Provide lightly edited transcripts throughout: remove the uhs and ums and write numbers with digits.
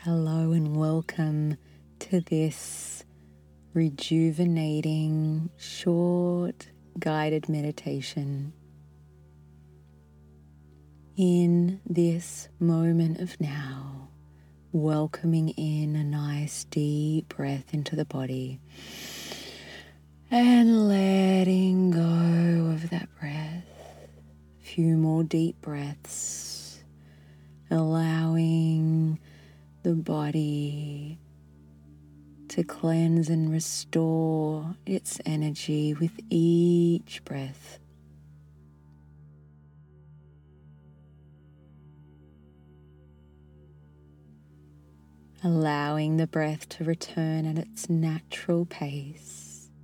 Hello and welcome to this rejuvenating, short, guided meditation. In this moment of now, welcoming in a nice deep breath into the body and letting go of that breath. A few more deep breaths, allowing the body to cleanse and restore its energy with each breath. Allowing the breath to return at its natural pace.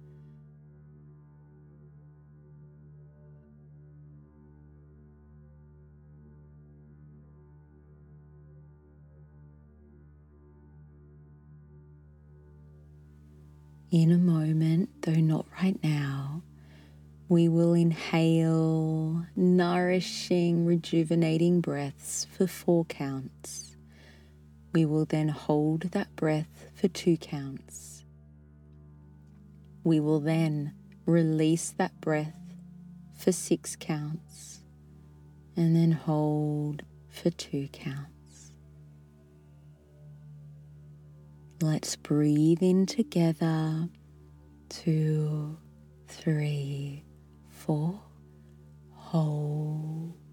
In a moment, though not right now, we will inhale nourishing, rejuvenating breaths for 4 counts. We will then hold that breath for 2 counts. We will then release that breath for 6 counts and then hold for 2 counts. Let's breathe in together. 2, 3, 4. Hold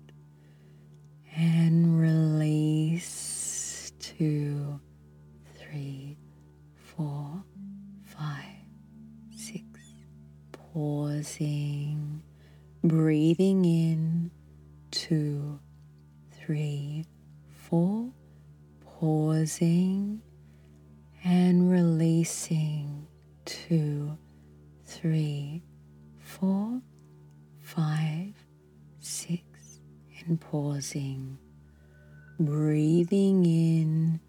and release. 2, 3, 4, 5, 6. Pausing, breathing in. 2, 3, 4. Pausing and releasing. 2, 3, 4, 5, 6, and pausing. Breathing in,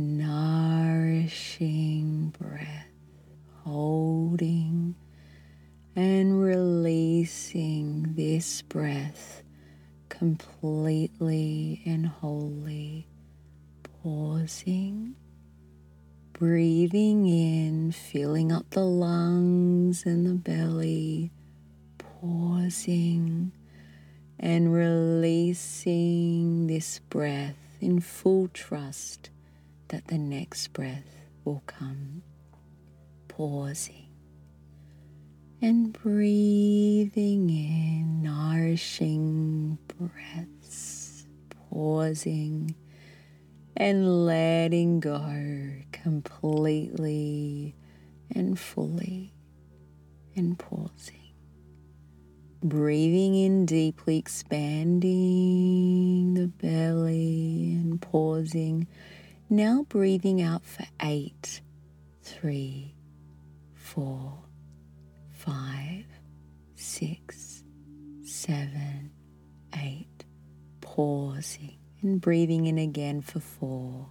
nourishing breath, holding and releasing this breath completely and wholly. Pausing. Breathing in, filling up the lungs and the belly, pausing and releasing this breath in full trust that the next breath will come. Pausing and breathing in, nourishing breaths, pausing and letting go completely and fully, and pausing. Breathing in deeply, expanding the belly and pausing. Now breathing out for 8, 3, 4, 5, 6, 7, 8. Pausing and breathing in again for 4.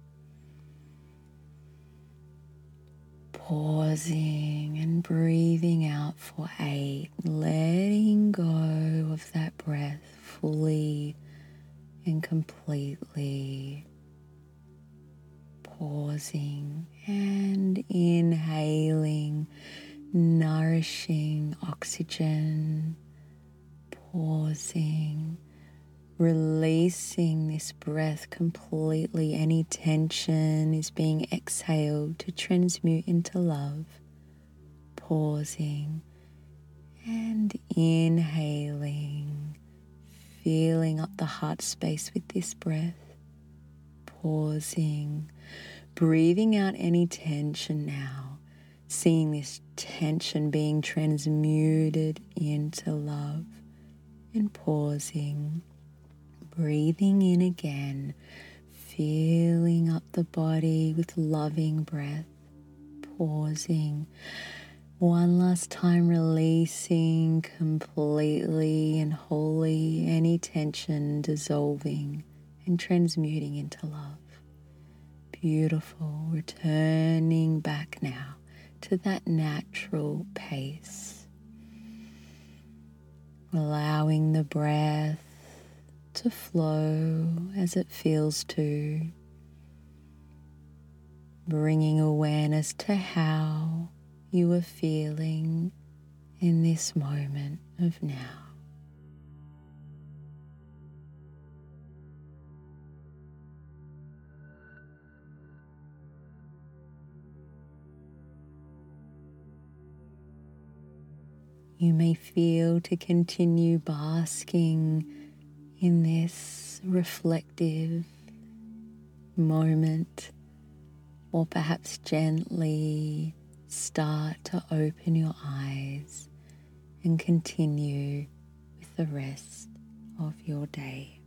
Pausing and breathing out for 8, letting go of that breath fully and completely. Pausing and inhaling nourishing oxygen. Pausing, releasing this breath completely. Any tension is being exhaled to transmute into love. Pausing and inhaling, filling up the heart space with this breath. Pausing, breathing out any tension now, seeing this tension being transmuted into love, and pausing. Breathing in again, filling up the body with loving breath. Pausing. One last time, releasing completely and wholly any tension, dissolving and transmuting into love. Beautiful. Returning back now to that natural pace. Allowing the breath to flow as it feels to. bringing awareness to how you are feeling in this moment of now. You may feel to continue basking in this reflective moment, or perhaps gently start to open your eyes and continue with the rest of your day.